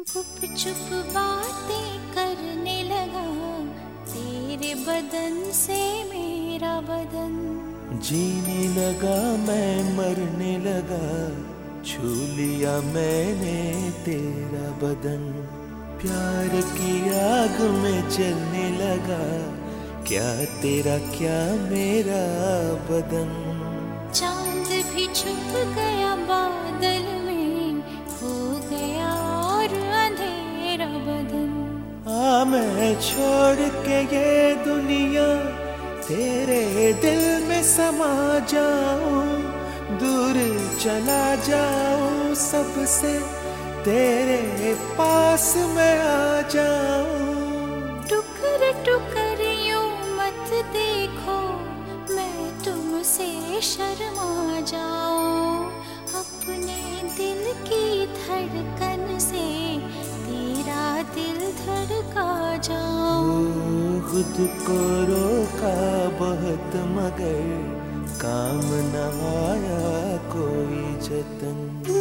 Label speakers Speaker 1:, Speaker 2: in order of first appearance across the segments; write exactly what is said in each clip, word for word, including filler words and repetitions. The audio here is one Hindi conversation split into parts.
Speaker 1: गुपचुप बातें करने लगा, तेरे बदन से मेरा बदन।
Speaker 2: जीने लगा मैं मरने लगा, छू लिया मैंने तेरा बदन। प्यार की आग में जलने लगा, क्या तेरा क्या मेरा बदन।
Speaker 1: चांद भी छुप गया बादल में, हो गया और अंधेरा बदन।
Speaker 2: आ मैं छोड़ के ये दुनिया, तेरे दिल में समा जाऊं, दूर चला जाऊं सबसे, तेरे पास मैं आ जाऊं।
Speaker 1: टुकर टुकर यूं मत देखो, मैं तुमसे शर्मा जाऊं। अपने दिल की धड़कन से तेरा दिल धड़का जाऊं।
Speaker 2: खुद को रोका बहुत मगर काम न आया कोई जतन।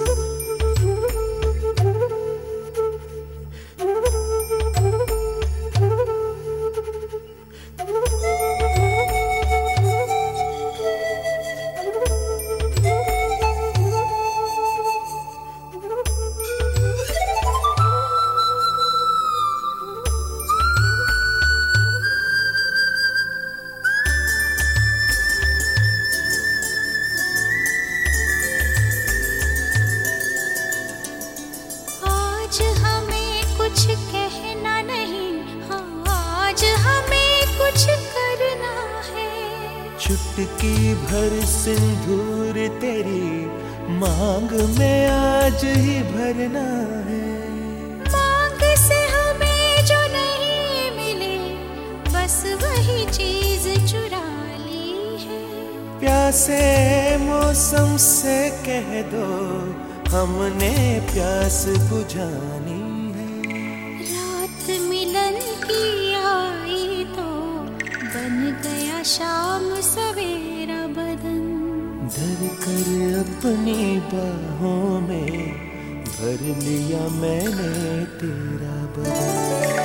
Speaker 1: आज हमें कुछ कहना नहीं, हाँ आज हमें कुछ करना है।
Speaker 2: चुटकी भर सिंदूर तेरी मांग में आज ही भरना है।
Speaker 1: मांग से हमें जो नहीं मिले, बस वही चीज चुरा ली है।
Speaker 2: प्यासे मौसम से कह दो, हमने प्यास बुझानी है।
Speaker 1: रात मिलन की आई तो बन गया शाम सवेरा बदन।
Speaker 2: धर कर अपनी बाहों में भर लिया मैंने तेरा बदन।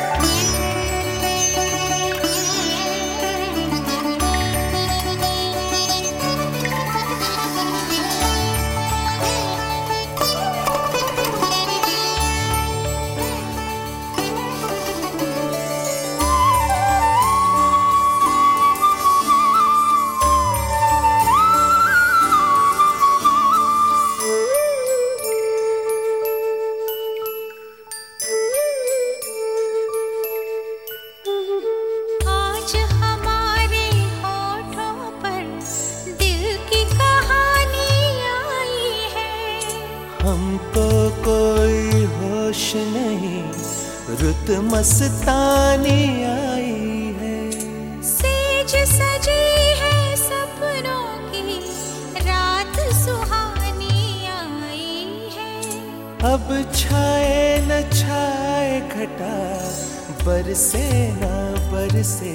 Speaker 2: हमको कोई होश नहीं, रुत मस्तानी आई है।
Speaker 1: सेज सजी है सपनों की, रात सुहानी आई है।
Speaker 2: अब छाए न छाए घटा, बरसे न बरसे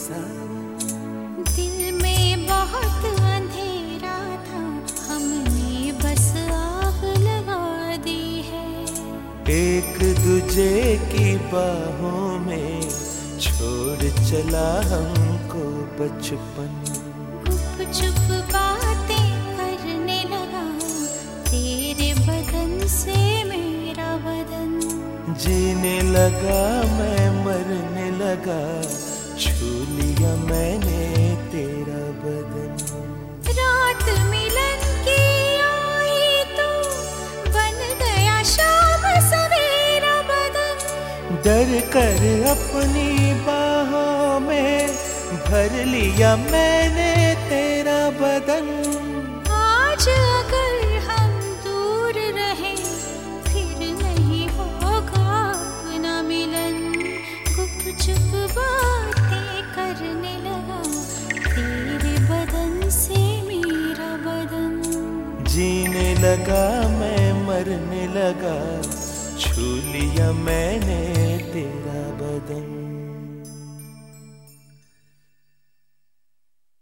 Speaker 2: सावन।
Speaker 1: दिल में बहुत अंधेरा था, हमने बस आग लगा दी है।
Speaker 2: एक दूजे की बाहों में छोड़ चला हमको बचपन।
Speaker 1: गुपचुप बातें करने लगा, तेरे बदन से मेरा बदन।
Speaker 2: जीने लगा मैं मरने लगा, छू लिया मैंने तेरा बदन।
Speaker 1: रात मिलन की आई तो बन गया शाम सवेरा बदन।
Speaker 2: डर कर अपनी बाहों में भर लिया मैंने तेरा बदन।
Speaker 1: आज अगर हम दूर रहे, फिर नहीं होगा अपना मिलन। गुपचुप बातें करने लगा, तेरे बदन से मेरा बदन।
Speaker 2: जीने लगा मैं मरने लगा, छू लिया मैंने तेरा बदन।